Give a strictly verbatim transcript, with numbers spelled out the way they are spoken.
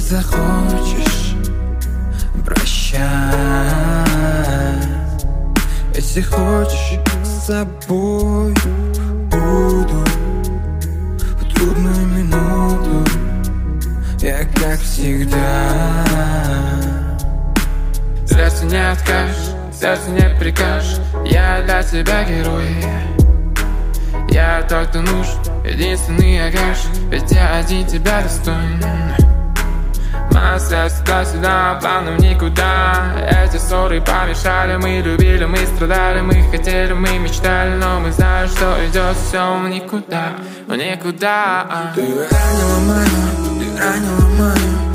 захочешь прощать, если хочешь, с собой буду в трудную минуту. Я как всегда. Сердцу не откажешь, сердцу не прикажешь. Я для тебя герой. Я тот, кто нужен, единственный окаж. Ведь я один тебя достоин. Моя связь туда-сюда, плавно в никуда. Эти ссоры помешали. Мы любили, мы страдали, мы хотели, мы мечтали. Но мы знаем, что идет все в никуда, в никуда. Ты ранила мою, ты ранила мою